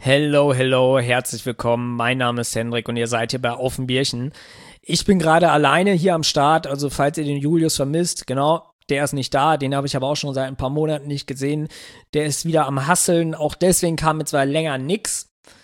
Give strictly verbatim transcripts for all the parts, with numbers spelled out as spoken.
Hello, hello, herzlich willkommen. Mein Name ist Hendrik und ihr seid hier bei Auf dem Bierchen. Ich bin gerade alleine hier am Start, also falls ihr den Julius vermisst, genau, der ist nicht da, den habe ich aber auch schon seit ein paar Monaten nicht gesehen. Der ist wieder am Hasseln, auch deswegen kam jetzt zwar länger nix.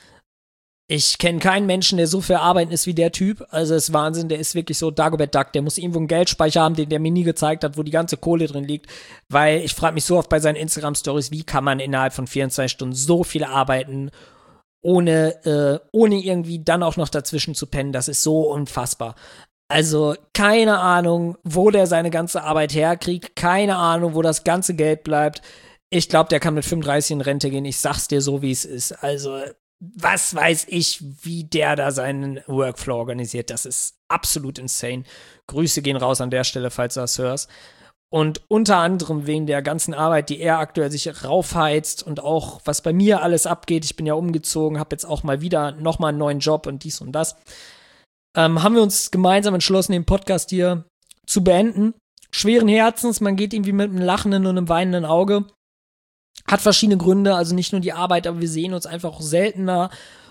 Ich kenne keinen Menschen, der so viel arbeiten ist wie der Typ. Also es ist Wahnsinn, der ist wirklich so Dagobert Duck. Der muss irgendwo einen Geldspeicher haben, den der mir nie gezeigt hat, wo die ganze Kohle drin liegt. Weil ich frage mich so oft bei seinen Instagram-Stories, wie kann man innerhalb von vierundzwanzig Stunden so viel arbeiten, ohne, äh, ohne irgendwie dann auch noch dazwischen zu pennen. Das ist so unfassbar. Also keine Ahnung, wo der seine ganze Arbeit herkriegt. Keine Ahnung, wo das ganze Geld bleibt. Ich glaube, der kann mit fünfunddreißig in Rente gehen. Ich sag's dir so, wie es ist. Also was weiß ich, wie der da seinen Workflow organisiert. Das ist absolut insane. Grüße gehen raus an der Stelle, falls du das hörst. Und unter anderem wegen der ganzen Arbeit, die er aktuell sich raufheizt und auch, was bei mir alles abgeht. Ich bin ja umgezogen, habe jetzt auch mal wieder nochmal einen neuen Job und dies und das. Ähm, haben wir uns gemeinsam entschlossen, den Podcast hier zu beenden. Schweren Herzens, man geht irgendwie mit einem lachenden und einem weinenden Auge. Hat verschiedene Gründe, also nicht nur die Arbeit, aber wir sehen uns einfach auch seltener.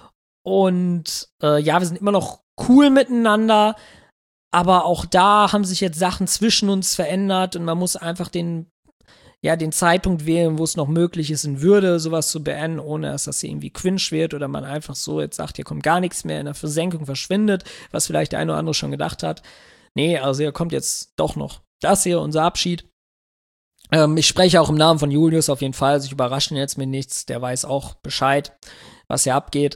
Und äh, ja, wir sind immer noch cool miteinander, aber auch da haben sich jetzt Sachen zwischen uns verändert und man muss einfach den, ja, den Zeitpunkt wählen, wo es noch möglich ist, in Würde sowas zu beenden, ohne dass das irgendwie cringe wird oder man einfach so jetzt sagt, hier kommt gar nichts mehr, in der Versenkung verschwindet, was vielleicht der eine oder andere schon gedacht hat. Nee, also hier kommt jetzt doch noch das hier, unser Abschied. Ähm, ich spreche auch im Namen von Julius auf jeden Fall, also ich überrasche ihn jetzt mit nichts, der weiß auch Bescheid, was hier abgeht.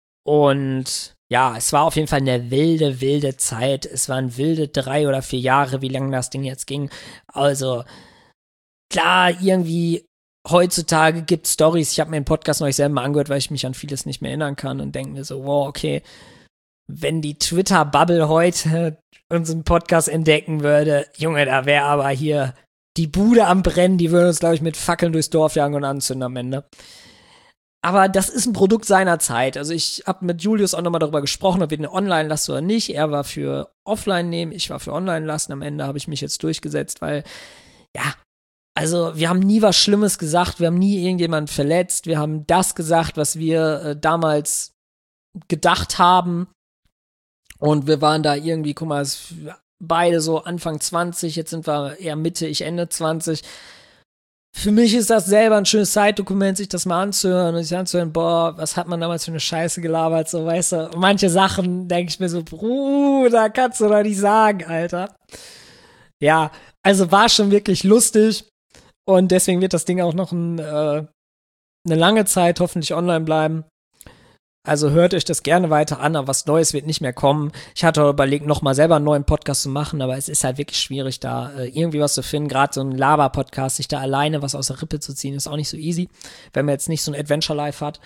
Und ja, es war auf jeden Fall eine wilde, wilde Zeit. Es waren wilde drei oder vier Jahre, wie lange das Ding jetzt ging. Also, klar, irgendwie heutzutage gibt es Storys. Ich habe mir den Podcast noch nicht selber mal angehört, weil ich mich an vieles nicht mehr erinnern kann und denke mir so, wow, okay, wenn die Twitter-Bubble heute unseren Podcast entdecken würde, Junge, da wäre aber hier die Bude am Brennen, die würden uns, glaube ich, mit Fackeln durchs Dorf jagen und anzünden am Ende. Aber das ist ein Produkt seiner Zeit. Also ich habe mit Julius auch nochmal darüber gesprochen, ob wir den online lassen oder nicht. Er war für offline nehmen, ich war für online lassen. Am Ende habe ich mich jetzt durchgesetzt, weil, ja, also wir haben nie was Schlimmes gesagt, wir haben nie irgendjemanden verletzt, wir haben das gesagt, was wir äh, damals gedacht haben. Und wir waren da irgendwie, guck mal, es beide so Anfang zwanzig, jetzt sind wir eher Mitte, ich Ende zwanzig. Für mich ist das selber ein schönes Zeitdokument, sich das mal anzuhören und sich anzuhören, boah, was hat man damals für eine Scheiße gelabert, so, weißt du. Und manche Sachen denke ich mir so, Bruder, kannst du doch nicht sagen, Alter. Ja, also war schon wirklich lustig und deswegen wird das Ding auch noch ein, äh, eine lange Zeit hoffentlich online bleiben. Also hört euch das gerne weiter an, aber was Neues wird nicht mehr kommen. Ich hatte überlegt, nochmal selber einen neuen Podcast zu machen, aber es ist halt wirklich schwierig, da äh, irgendwie was zu finden. Gerade so ein Laber-Podcast, sich da alleine was aus der Rippe zu ziehen, ist auch nicht so easy, wenn man jetzt nicht so ein Adventure-Life hat.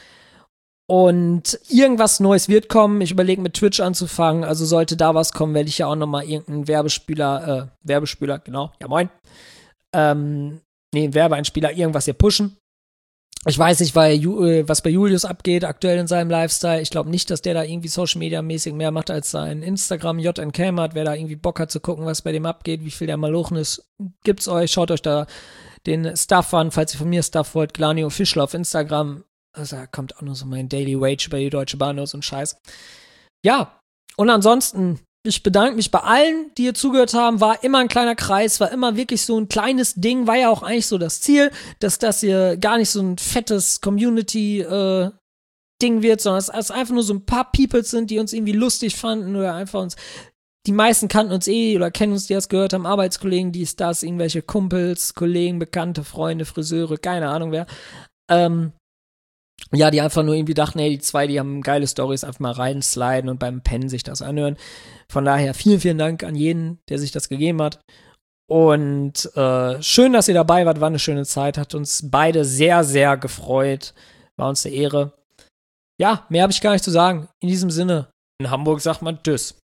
Und irgendwas Neues wird kommen. Ich überlege, mit Twitch anzufangen. Also sollte da was kommen, werde ich ja auch nochmal irgendeinen Werbespieler, äh, Werbespieler, genau, ja moin. Ähm, nee, Werbeeinspieler, irgendwas hier pushen. Ich weiß nicht, weil, was bei Julius abgeht aktuell in seinem Lifestyle. Ich glaube nicht, dass der da irgendwie Social-Media-mäßig mehr macht als sein Instagram. J N K hat, wer da irgendwie Bock hat zu gucken, was bei dem abgeht, wie viel der Malochen ist, gibt's euch. Schaut euch da den Stuff an, falls ihr von mir Stuff wollt. Glani Official auf Instagram. Also da kommt auch nur so mein Daily Wage bei die Deutsche Bahn und Scheiß. Ja, und ansonsten, ich bedanke mich bei allen, die hier zugehört haben. War immer ein kleiner Kreis, war immer wirklich so ein kleines Ding. War ja auch eigentlich so das Ziel, dass das hier gar nicht so ein fettes Community-Ding äh, wird, sondern dass es einfach nur so ein paar People sind, die uns irgendwie lustig fanden oder einfach uns. Die meisten kannten uns eh oder kennen uns, die das gehört haben, Arbeitskollegen, dies, das, irgendwelche Kumpels, Kollegen, Bekannte, Freunde, Friseure, keine Ahnung wer. Ähm, Ja, die einfach nur irgendwie dachten, hey, die zwei, die haben geile Storys, einfach mal reinsliden und beim Pennen sich das anhören. Von daher vielen, vielen Dank an jeden, der sich das gegeben hat. Und äh, schön, dass ihr dabei wart, war eine schöne Zeit, hat uns beide sehr, sehr gefreut. War uns eine Ehre. Ja, mehr habe ich gar nicht zu sagen. In diesem Sinne, in Hamburg sagt man Tschüss.